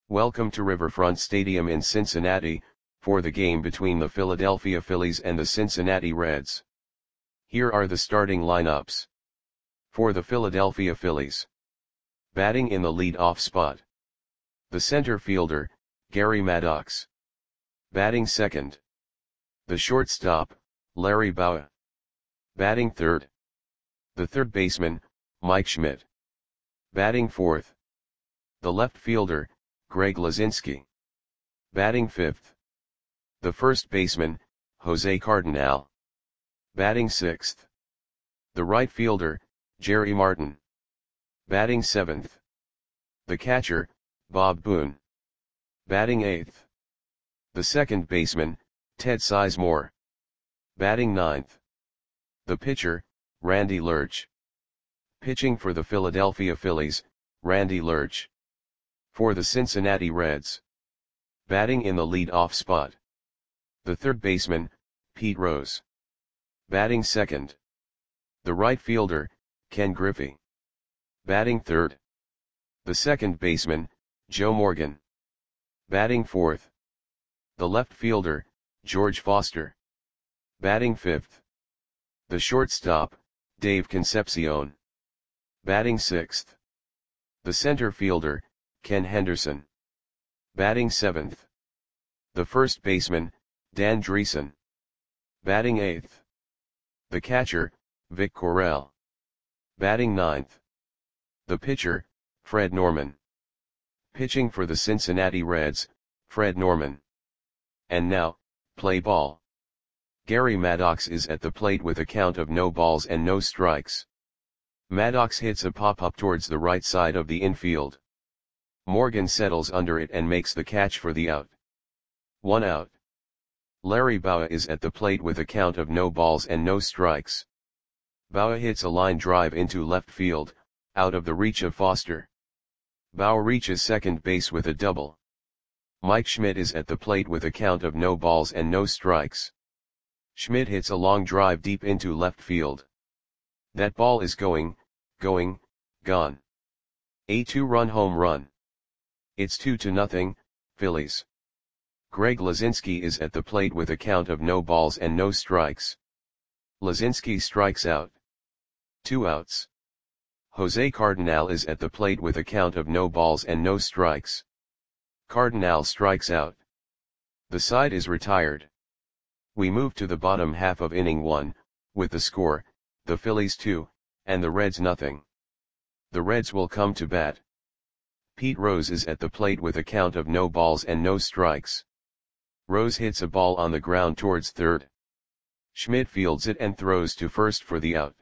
Welcome to Riverfront Stadium in Cincinnati, for the game between the Philadelphia Phillies and the Cincinnati Reds. Here are the starting lineups. For the Philadelphia Phillies. Batting in the lead-off spot. The center fielder, Gary Maddox. Batting second. The shortstop, Larry Bowa. Batting third. The third baseman, Mike Schmidt. Batting fourth. The left fielder, Greg Luzinski. Batting fifth. The first baseman, Jose Cardinal. Batting sixth. The right fielder, Jerry Martin. Batting seventh. The catcher, Bob Boone. Batting eighth. The second baseman, Ted Sizemore. Batting ninth. The pitcher, Randy Lerch. Pitching for the Philadelphia Phillies, Randy Lerch. For the Cincinnati Reds. Batting in the lead-off spot. The third baseman, Pete Rose. Batting second. The right fielder, Ken Griffey. Batting third. The second baseman, Joe Morgan. Batting fourth. The left fielder, George Foster. Batting fifth. The shortstop, Dave Concepcion. Batting sixth. The center fielder, Ken Henderson. Batting seventh. The first baseman, Dan Dreesen. Batting eighth. The catcher, Vic Correll. Batting ninth. The pitcher, Fred Norman. Pitching for the Cincinnati Reds, Fred Norman. And now, play ball. Gary Maddox is at the plate with a count of no balls and no strikes. Maddox hits a pop-up towards the right side of the infield. Morgan settles under it and makes the catch for the out. 1 out. Larry Bowa is at the plate with a count of no balls and no strikes. Bowa hits a line drive into left field, out of the reach of Foster. Bowa reaches second base with a double. Mike Schmidt is at the plate with a count of no balls and no strikes. Schmidt hits a long drive deep into left field. That ball is gone. A 2-run home run. It's 2-0, Phillies. Greg Luzinski is at the plate with a count of no balls and no strikes. Luzinski strikes out. 2 outs. Jose Cardinal is at the plate with a count of no balls and no strikes. Cardinal strikes out. The side is retired. We move to the bottom half of inning 1, with the score, the Phillies 2, and the Reds nothing. The Reds will come to bat. Pete Rose is at the plate with a count of no balls and no strikes. Rose hits a ball on the ground towards third. Schmidt fields it and throws to first for the out.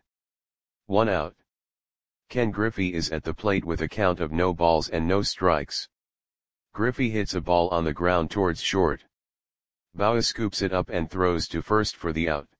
1 out. Ken Griffey is at the plate with a count of no balls and no strikes. Griffey hits a ball on the ground towards short. Bowa scoops it up and throws to first for the out.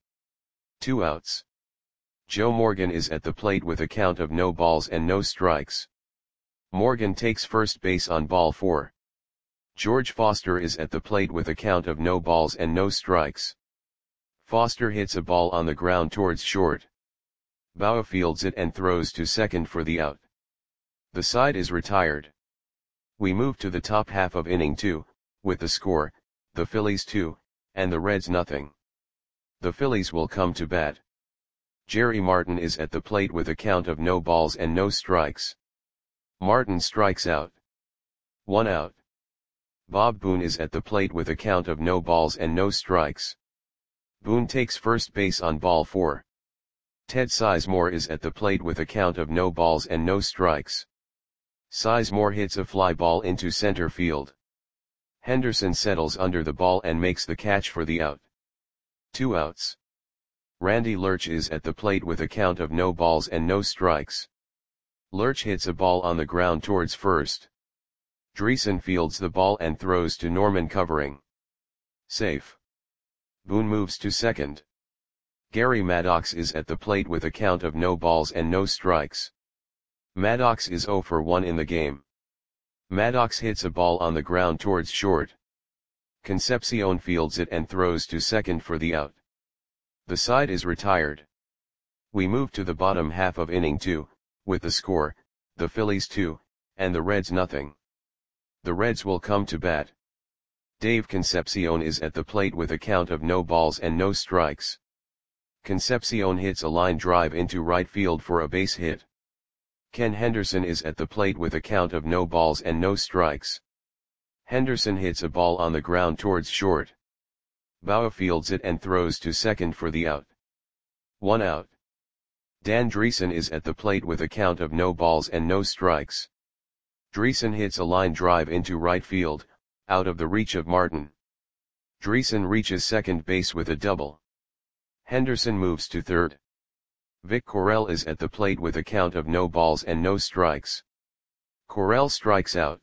2 outs. Joe Morgan is at the plate with a count of no balls and no strikes. Morgan takes first base on ball 4. George Foster is at the plate with a count of no balls and no strikes. Foster hits a ball on the ground towards short. Bowa fields it and throws to second for the out. The side is retired. We move to the top half of inning 2, with the score, the Phillies 2, and the Reds nothing. The Phillies will come to bat. Jerry Martin is at the plate with a count of no balls and no strikes. Martin strikes out. 1 out. Bob Boone is at the plate with a count of no balls and no strikes. Boone takes first base on ball 4. Ted Sizemore is at the plate with a count of no balls and no strikes. Sizemore hits a fly ball into center field. Henderson settles under the ball and makes the catch for the out. 2 outs. Randy Lerch is at the plate with a count of no balls and no strikes. Lerch hits a ball on the ground towards first. Dreesen fields the ball and throws to Norman covering. Safe. Boone moves to second. Gary Maddox is at the plate with a count of no balls and no strikes. Maddox is 0 for 1 in the game. Maddox hits a ball on the ground towards short. Concepcion fields it and throws to second for the out. The side is retired. We move to the bottom half of inning 2, with the score, the Phillies 2, and the Reds nothing. The Reds will come to bat. Dave Concepcion is at the plate with a count of no balls and no strikes. Concepcion hits a line drive into right field for a base hit. Ken Henderson is at the plate with a count of no balls and no strikes. Henderson hits a ball on the ground towards short. Bauer fields it and throws to second for the out. 1 out. Dan Driessen is at the plate with a count of no balls and no strikes. Driessen hits a line drive into right field, out of the reach of Martin. Driessen reaches second base with a double. Henderson moves to third. Vic Correll is at the plate with a count of no balls and no strikes. Correll strikes out.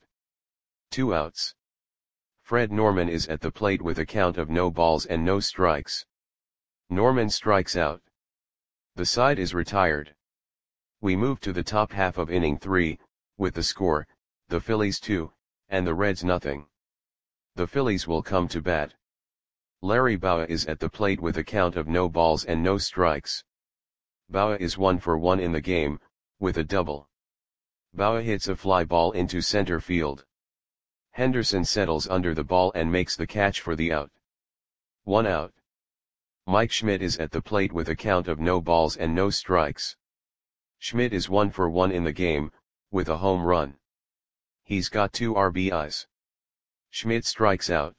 2 outs. Fred Norman is at the plate with a count of no balls and no strikes. Norman strikes out. The side is retired. We move to the top half of inning 3, with the score, the Phillies 2, and the Reds nothing. The Phillies will come to bat. Larry Bowa is at the plate with a count of no balls and no strikes. Bowa is 1 for 1 in the game, with a double. Bowa hits a fly ball into center field. Henderson settles under the ball and makes the catch for the out. 1 out. Mike Schmidt is at the plate with a count of no balls and no strikes. Schmidt is 1 for 1 in the game, with a home run. He's got 2 RBIs. Schmidt strikes out.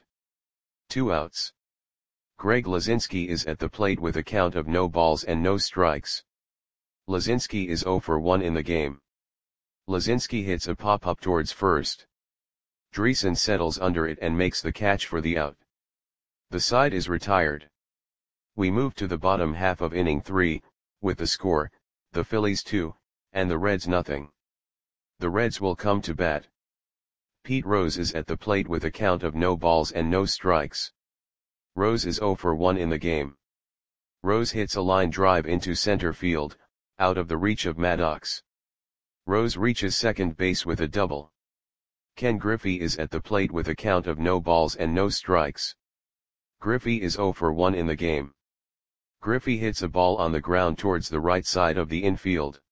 2 outs. Greg Luzinski is at the plate with a count of no balls and no strikes. Luzinski is 0 for 1 in the game. Luzinski hits a pop-up towards first. Driessen settles under it and makes the catch for the out. The side is retired. We move to the bottom half of inning 3, with the score, the Phillies 2, and the Reds nothing. The Reds will come to bat. Pete Rose is at the plate with a count of no balls and no strikes. Rose is 0 for 1 in the game. Rose hits a line drive into center field, out of the reach of Maddox. Rose reaches second base with a double. Ken Griffey is at the plate with a count of no balls and no strikes. Griffey is 0 for 1 in the game. Griffey hits a ball on the ground towards the right side of the infield.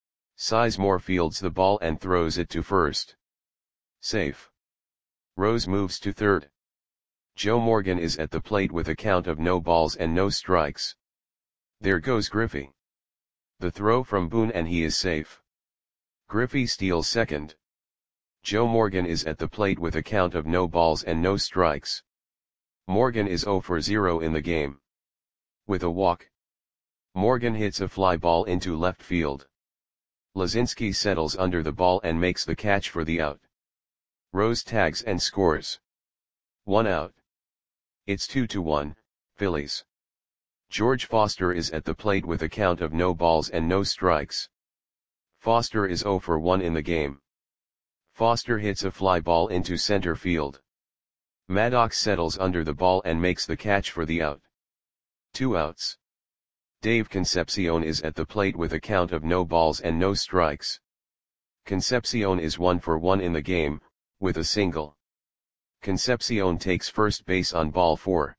Sizemore fields the ball and throws it to first. Safe. Rose moves to third. Joe Morgan is at the plate with a count of no balls and no strikes. There goes Griffey. The throw from Boone and he is safe. Griffey steals second. Joe Morgan is at the plate with a count of no balls and no strikes. Morgan is 0 for 0 in the game. With a walk. Morgan hits a fly ball into left field. Luzinski settles under the ball and makes the catch for the out. Rose tags and scores. 1 out. It's 2-1, Phillies. George Foster is at the plate with a count of no balls and no strikes. Foster is 0 for 1 in the game. Foster hits a fly ball into center field. Maddox settles under the ball and makes the catch for the out. 2 outs. Dave Concepcion is at the plate with a count of no balls and no strikes. Concepcion is 1 for 1 in the game, with a single. Concepcion takes first base on ball 4.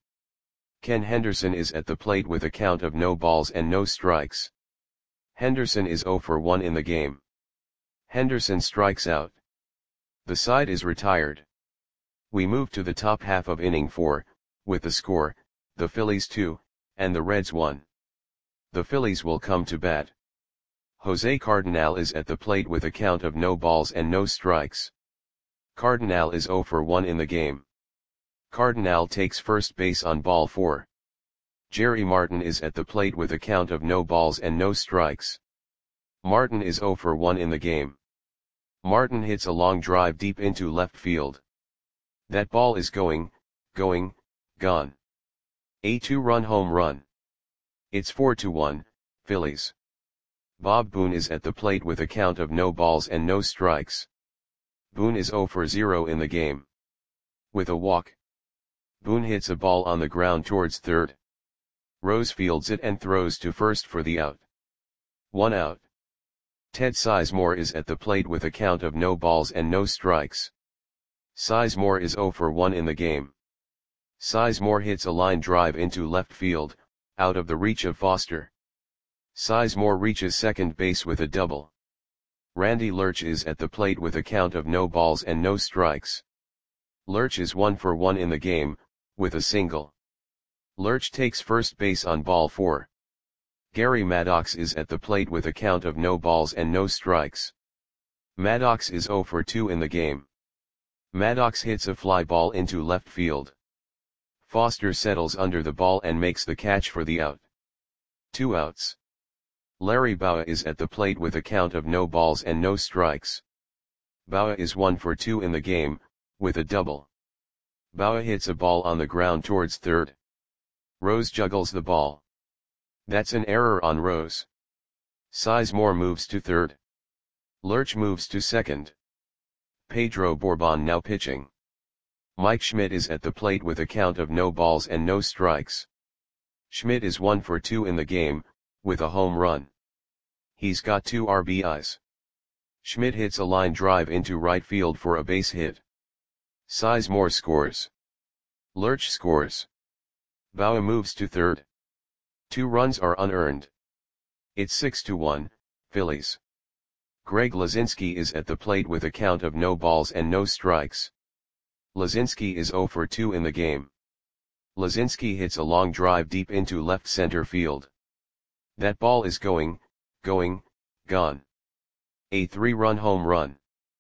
Ken Henderson is at the plate with a count of no balls and no strikes. Henderson is 0 for 1 in the game. Henderson strikes out. The side is retired. We move to the top half of inning 4, with the score, the Phillies 2, and the Reds 1. The Phillies will come to bat. Jose Cardenal is at the plate with a count of no balls and no strikes. Cardenal is 0 for 1 in the game. Cardenal takes first base on ball 4. Jerry Martin is at the plate with a count of no balls and no strikes. Martin is 0 for 1 in the game. Martin hits a long drive deep into left field. That ball is gone. A 2-run home run. It's 4-1, Phillies. Bob Boone is at the plate with a count of no balls and no strikes. Boone is 0 for 0 in the game. With a walk. Boone hits a ball on the ground towards third. Rose fields it and throws to first for the out. 1 out. Ted Sizemore is at the plate with a count of no balls and no strikes. Sizemore is 0 for 1 in the game. Sizemore hits a line drive into left field, out of the reach of Foster. Sizemore reaches second base with a double. Randy Lerch is at the plate with a count of no balls and no strikes. Lerch is 1 for 1 in the game, with a single. Lerch takes first base on ball 4. Gary Maddox is at the plate with a count of no balls and no strikes. Maddox is 0 for 2 in the game. Maddox hits a fly ball into left field. Foster settles under the ball and makes the catch for the out. 2 outs. Larry Bowa is at the plate with a count of no balls and no strikes. Bowa is 1 for 2 in the game, with a double. Bowa hits a ball on the ground towards third. Rose juggles the ball. That's an error on Rose. Sizemore moves to third. Lerch moves to second. Pedro Bourbon now pitching. Mike Schmidt is at the plate with a count of no balls and no strikes. Schmidt is 1 for 2 in the game, with a home run. He's got 2 RBIs. Schmidt hits a line drive into right field for a base hit. Sizemore scores. Lerch scores. Bowa moves to third. 2 runs are unearned. It's 6-1, Phillies. Greg Luzinski is at the plate with a count of no balls and no strikes. Luzinski is 0 for 2 in the game. Luzinski hits a long drive deep into left center field. That ball is gone. A 3-run home run.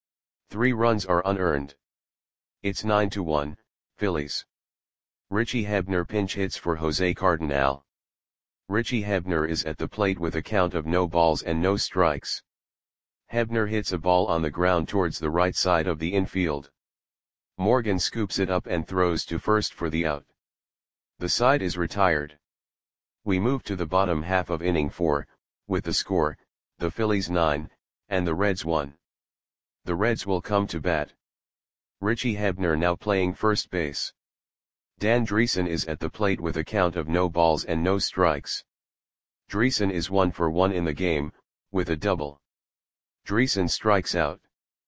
3 runs are unearned. It's 9-1, Phillies. Richie Hebner pinch hits for Jose Cardinal. Richie Hebner is at the plate with a count of no balls and no strikes. Hebner hits a ball on the ground towards the right side of the infield. Morgan scoops it up and throws to first for the out. The side is retired. We move to the bottom half of inning 4, with the score, the Phillies 9, and the Reds 1. The Reds will come to bat. Richie Hebner now playing first base. Dan Dreesen is at the plate with a count of no balls and no strikes. Dreesen is 1 for 1 in the game, with a double. Dreesen strikes out.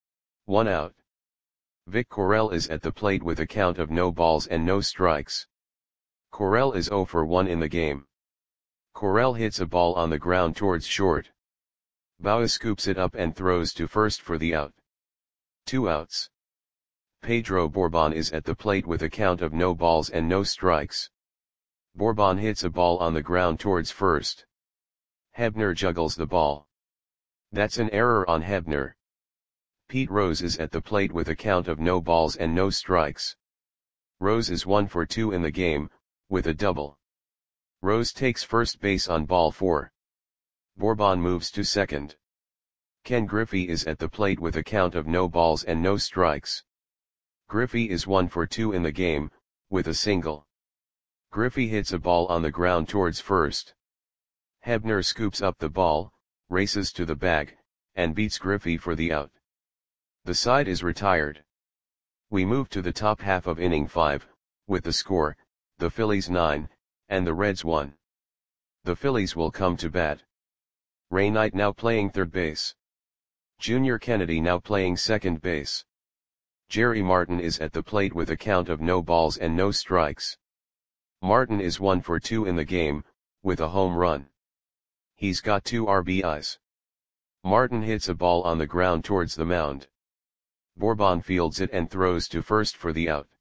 1 out. Vic Correll is at the plate with a count of no balls and no strikes. Correll is 0 for 1 in the game. Correll hits a ball on the ground towards short. Bowa scoops it up and throws to first for the out. 2 outs. Pedro Bourbon is at the plate with a count of no balls and no strikes. Bourbon hits a ball on the ground towards first. Hebner juggles the ball. That's an error on Hebner. Pete Rose is at the plate with a count of no balls and no strikes. Rose is 1 for 2 in the game, with a double. Rose takes first base on ball 4. Bourbon moves to second. Ken Griffey is at the plate with a count of no balls and no strikes. Griffey is 1 for 2 in the game, with a single. Griffey hits a ball on the ground towards first. Hebner scoops up the ball, races to the bag, and beats Griffey for the out. The side is retired. We move to the top half of inning 5, with the score, the Phillies 9, and the Reds 1. The Phillies will come to bat. Ray Knight now playing third base. Junior Kennedy now playing second base. Jerry Martin is at the plate with a count of no balls and no strikes. Martin is 1 for 2 in the game, with a home run. He's got 2 RBIs. Martin hits a ball on the ground towards the mound. Bourbon fields it and throws to first for the out.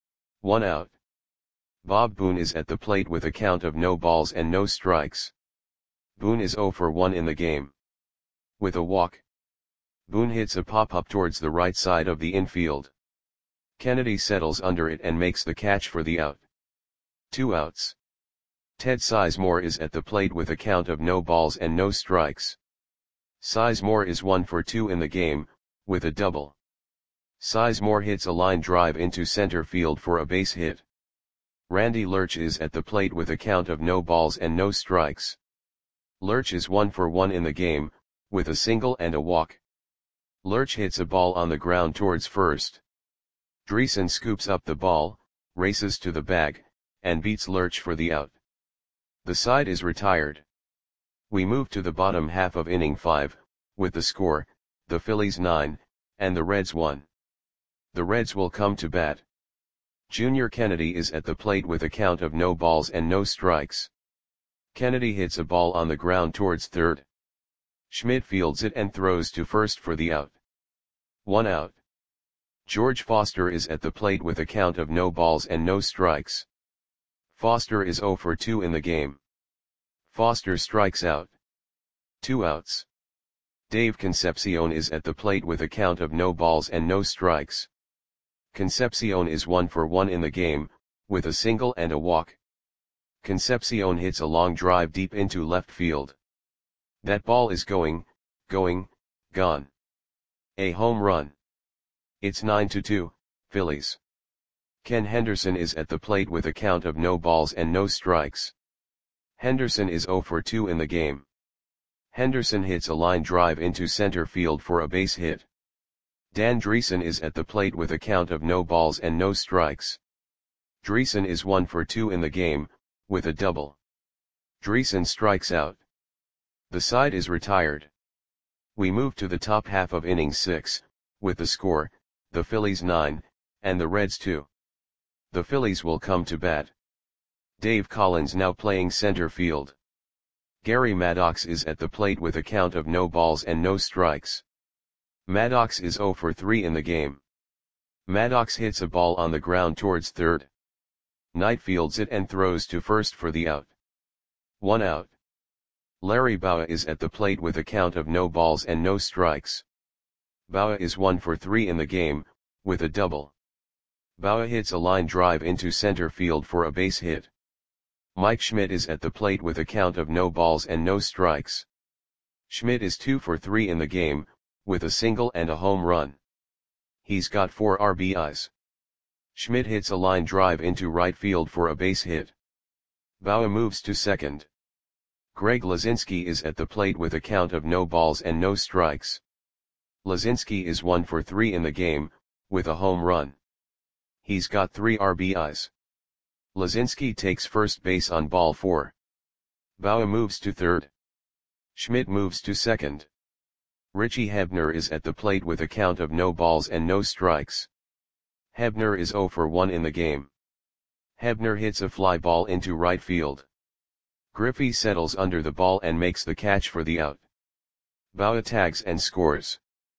1 out. Bob Boone is at the plate with a count of no balls and no strikes. Boone is 0 for 1 in the game. With a walk. Boone hits a pop-up towards the right side of the infield. Kennedy settles under it and makes the catch for the out. 2 outs. Ted Sizemore is at the plate with a count of no balls and no strikes. Sizemore is 1 for 2 in the game, with a double. Sizemore hits a line drive into center field for a base hit. Randy Lerch is at the plate with a count of no balls and no strikes. Lerch is 1 for 1 in the game, with a single and a walk. Lerch hits a ball on the ground towards first. Dreesen scoops up the ball, races to the bag, and beats Lerch for the out. The side is retired. We move to the bottom half of inning 5, with the score, the Phillies 9, and the Reds 1. The Reds will come to bat. Junior Kennedy is at the plate with a count of no balls and no strikes. Kennedy hits a ball on the ground towards third. Schmidt fields it and throws to first for the out. 1 out. George Foster is at the plate with a count of no balls and no strikes. Foster is 0 for 2 in the game. Foster strikes out. 2 outs. Dave Concepcion is at the plate with a count of no balls and no strikes. Concepcion is 1 for 1 in the game, with a single and a walk. Concepcion hits a long drive deep into left field. That ball is gone. A home run. It's 9-2, Phillies. Ken Henderson is at the plate with a count of no balls and no strikes. Henderson is 0 for 2 in the game. Henderson hits a line drive into center field for a base hit. Dan Dreesen is at the plate with a count of no balls and no strikes. Dreesen is 1 for 2 in the game, with a double. Dreesen strikes out. The side is retired. We move to the top half of inning 6, with the score, the Phillies 9, and the Reds 2. The Phillies will come to bat. Dave Collins now playing center field. Gary Maddox is at the plate with a count of no balls and no strikes. Maddox is 0 for 3 in the game. Maddox hits a ball on the ground towards third. Knight fields it and throws to first for the out. 1 out. Larry Bowa is at the plate with a count of no balls and no strikes. Bowa is 1 for 3 in the game, with a double. Bowa hits a line drive into center field for a base hit. Mike Schmidt is at the plate with a count of no balls and no strikes. Schmidt is 2 for 3 in the game, with a single and a home run. He's got 4 RBIs. Schmidt hits a line drive into right field for a base hit. Bowa moves to second. Greg Luzinski is at the plate with a count of no balls and no strikes. Luzinski is 1 for 3 in the game, with a home run. He's got 3 RBIs. Luzinski takes first base on ball 4. Bowa moves to third. Schmidt moves to second. Richie Hebner is at the plate with a count of no balls and no strikes. Hebner is 0 for 1 in the game. Hebner hits a fly ball into right field. Griffey settles under the ball and makes the catch for the out. Bowa tags and scores.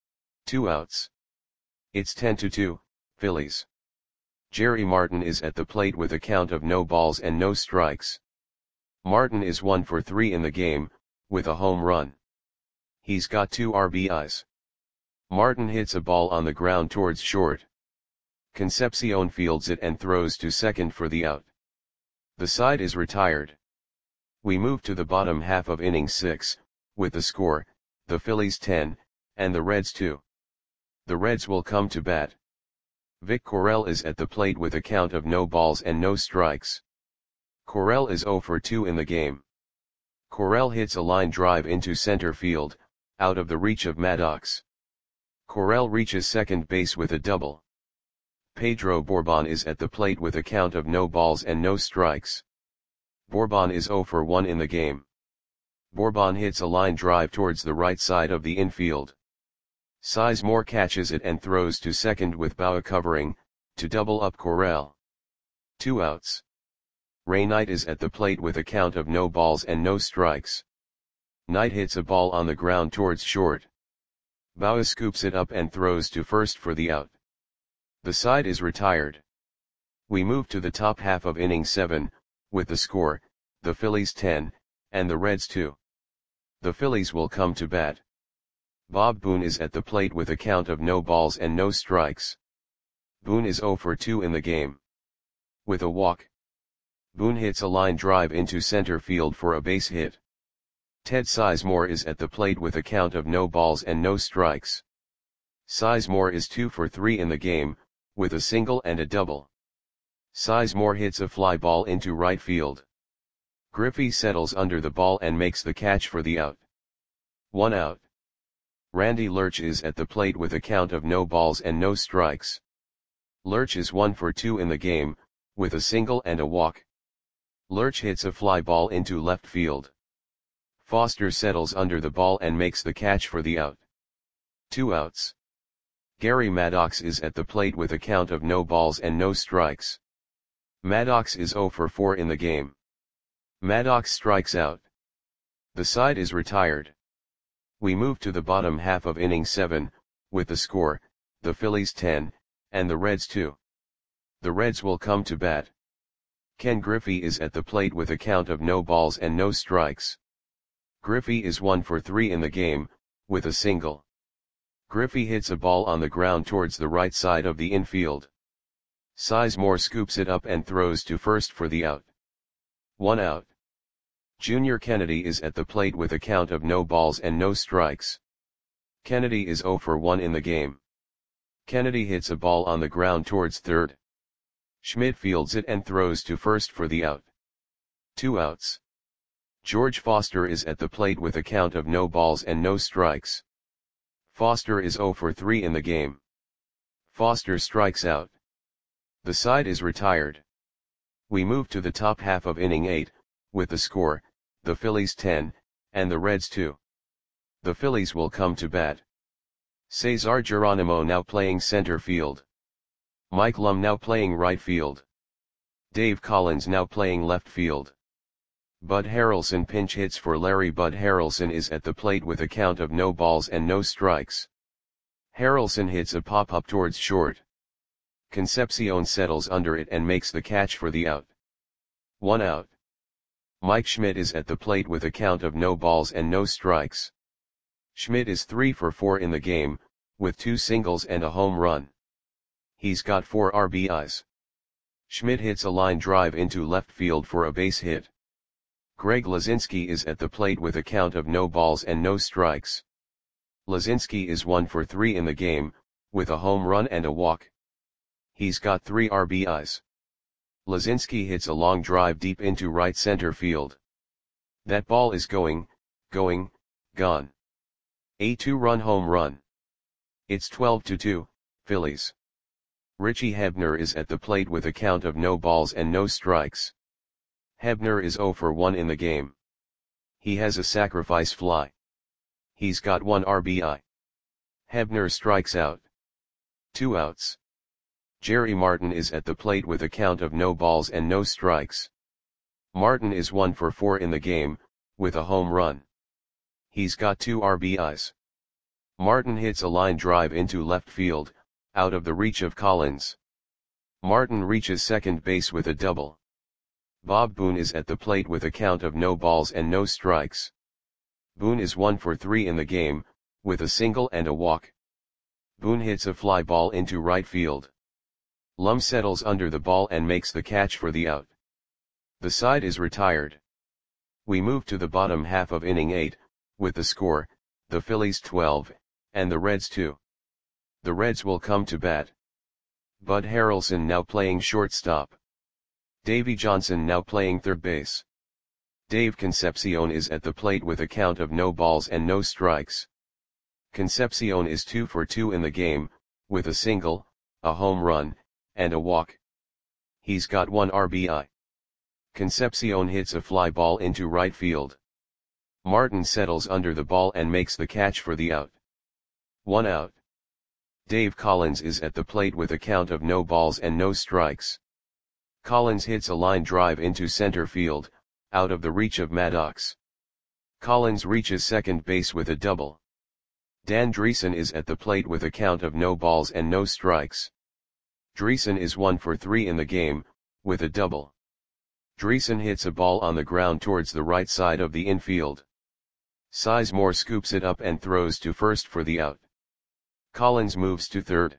2 outs. It's 10-2, Phillies. Jerry Martin is at the plate with a count of no balls and no strikes. Martin is 1 for 3 in the game, with a home run. He's got 2 RBIs. Martin hits a ball on the ground towards short. Concepcion fields it and throws to second for the out. The side is retired. We move to the bottom half of inning 6, with the score, the Phillies 10, and the Reds 2. The Reds will come to bat. Vic Correll is at the plate with a count of no balls and no strikes. Correll is 0 for 2 in the game. Correll hits a line drive into center field, out of the reach of Maddox. Correll reaches second base with a double. Pedro Bourbon is at the plate with a count of no balls and no strikes. Bourbon is 0 for 1 in the game. Bourbon hits a line drive towards the right side of the infield. Sizemore catches it and throws to second with Bowa covering, to double up Correll. 2 outs. Ray Knight is at the plate with a count of no balls and no strikes. Knight hits a ball on the ground towards short. Bowa scoops it up and throws to first for the out. The side is retired. We move to the top half of inning 7, with the score, the Phillies 10, and the Reds 2. The Phillies will come to bat. Bob Boone is at the plate with a count of no balls and no strikes. Boone is 0 for 2 in the game. With a walk. Boone hits a line drive into center field for a base hit. Ted Sizemore is at the plate with a count of no balls and no strikes. Sizemore is 2 for 3 in the game, with a single and a double. Sizemore hits a fly ball into right field. Griffey settles under the ball and makes the catch for the out. 1 out. Randy Lurch is at the plate with a count of no balls and no strikes. Lurch is 1 for 2 in the game, with a single and a walk. Lurch hits a fly ball into left field. Foster settles under the ball and makes the catch for the out. 2 outs. Gary Maddox is at the plate with a count of no balls and no strikes. Maddox is 0 for 4 in the game. Maddox strikes out. The side is retired. We move to the bottom half of inning 7, with the score, the Phillies 10, and the Reds 2. The Reds will come to bat. Ken Griffey is at the plate with a count of no balls and no strikes. Griffey is 1 for 3 in the game, with a single. Griffey hits a ball on the ground towards the right side of the infield. Sizemore scoops it up and throws to first for the out. 1 out. Junior Kennedy is at the plate with a count of no balls and no strikes. Kennedy is 0 for 1 in the game. Kennedy hits a ball on the ground towards third. Schmidt fields it and throws to first for the out. 2 outs. George Foster is at the plate with a count of no balls and no strikes. Foster is 0 for 3 in the game. Foster strikes out. The side is retired. We move to the top half of inning 8, with the score, the Phillies 10, and the Reds 2. The Phillies will come to bat. Cesar Geronimo now playing center field. Mike Lum now playing right field. Dave Collins now playing left field. Bud Harrelson pinch hits for Larry. Bud Harrelson is at the plate with a count of no balls and no strikes. Harrelson hits a pop-up towards short. Concepcion settles under it and makes the catch for the out. 1 out. Mike Schmidt is at the plate with a count of no balls and no strikes. Schmidt is 3 for 4 in the game, with 2 singles and a home run. He's got 4 RBIs. Schmidt hits a line drive into left field for a base hit. Greg Luzinski is at the plate with a count of no balls and no strikes. Luzinski is 1 for 3 in the game, with a home run and a walk. He's got 3 RBIs. Luzinski hits a long drive deep into right center field. That ball is gone. A 2-run home run. It's 12-2, Phillies. Richie Hebner is at the plate with a count of no balls and no strikes. Hebner is 0 for 1 in the game. He has a sacrifice fly. He's got 1 RBI. Hebner strikes out. 2 outs. Jerry Martin is at the plate with a count of no balls and no strikes. Martin is 1 for 4 in the game, with a home run. He's got 2 RBIs. Martin hits a line drive into left field, out of the reach of Collins. Martin reaches second base with a double. Bob Boone is at the plate with a count of no balls and no strikes. Boone is 1 for 3 in the game, with a single and a walk. Boone hits a fly ball into right field. Lum settles under the ball and makes the catch for the out. The side is retired. We move to the bottom half of inning 8, with the score, the Phillies 12, and the Reds 2. The Reds will come to bat. Bud Harrelson now playing shortstop. Davey Johnson now playing third base. Dave Concepcion is at the plate with a count of no balls and no strikes. Concepcion is 2 for 2 in the game, with a single, a home run, and a walk. He's got 1 RBI. Concepcion hits a fly ball into right field. Martin settles under the ball and makes the catch for the out. 1 out. Dave Collins is at the plate with a count of no balls and no strikes. Collins hits a line drive into center field, out of the reach of Maddox. Collins reaches second base with a double. Dan Dreesen is at the plate with a count of no balls and no strikes. Dreesen is 1 for 3 in the game, with a double. Dreesen hits a ball on the ground towards the right side of the infield. Sizemore scoops it up and throws to first for the out. Collins moves to third.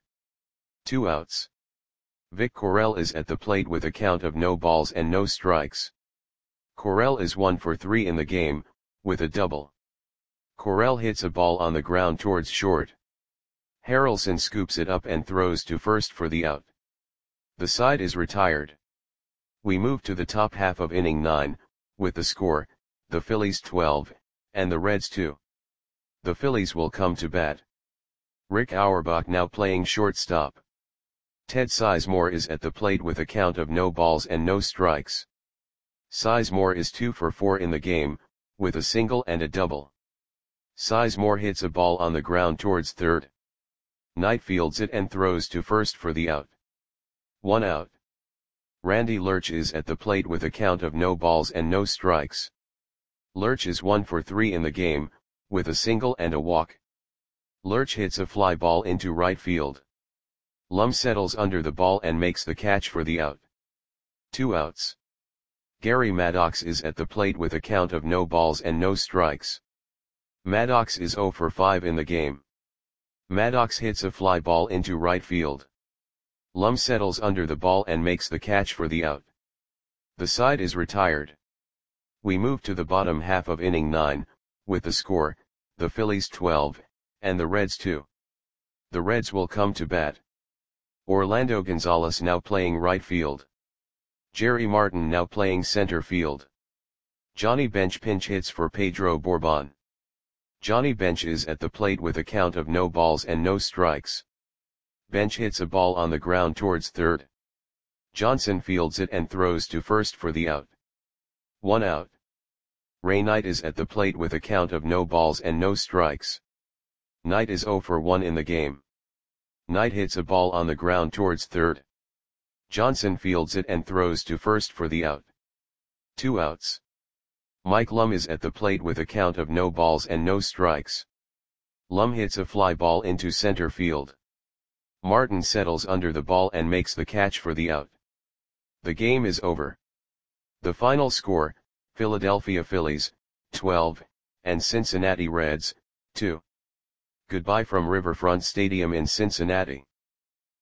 2 outs. Vic Correll is at the plate with a count of no balls and no strikes. Correll is 1 for 3 in the game, with a double. Correll hits a ball on the ground towards short. Harrelson scoops it up and throws to first for the out. The side is retired. We move to the top half of inning 9, with the score, the Phillies 12, and the Reds 2. The Phillies will come to bat. Rick Auerbach now playing shortstop. Ted Sizemore is at the plate with a count of no balls and no strikes. Sizemore is 2 for 4 in the game, with a single and a double. Sizemore hits a ball on the ground towards third. Knight fields it and throws to first for the out. 1 out. Randy Lurch is at the plate with a count of no balls and no strikes. Lurch is 1 for 3 in the game, with a single and a walk. Lurch hits a fly ball into right field. Lum settles under the ball and makes the catch for the out. 2 outs. Gary Maddox is at the plate with a count of no balls and no strikes. Maddox is 0 for 5 in the game. Maddox hits a fly ball into right field. Lum settles under the ball and makes the catch for the out. The side is retired. We move to the bottom half of inning 9, with the score, the Phillies 12, and the Reds 2. The Reds will come to bat. Orlando Gonzalez now playing right field. Jerry Martin now playing center field. Johnny Bench pinch hits for Pedro Bourbon. Johnny Bench is at the plate with a count of no balls and no strikes. Bench hits a ball on the ground towards third. Johnson fields it and throws to first for the out. 1 out. Ray Knight is at the plate with a count of no balls and no strikes. Knight is 0 for 1 in the game. Knight hits a ball on the ground towards third. Johnson fields it and throws to first for the out. 2 outs. Mike Lum is at the plate with a count of no balls and no strikes. Lum hits a fly ball into center field. Martin settles under the ball and makes the catch for the out. The game is over. The final score, Philadelphia Phillies, 12, and Cincinnati Reds, 2. Goodbye from Riverfront Stadium in Cincinnati.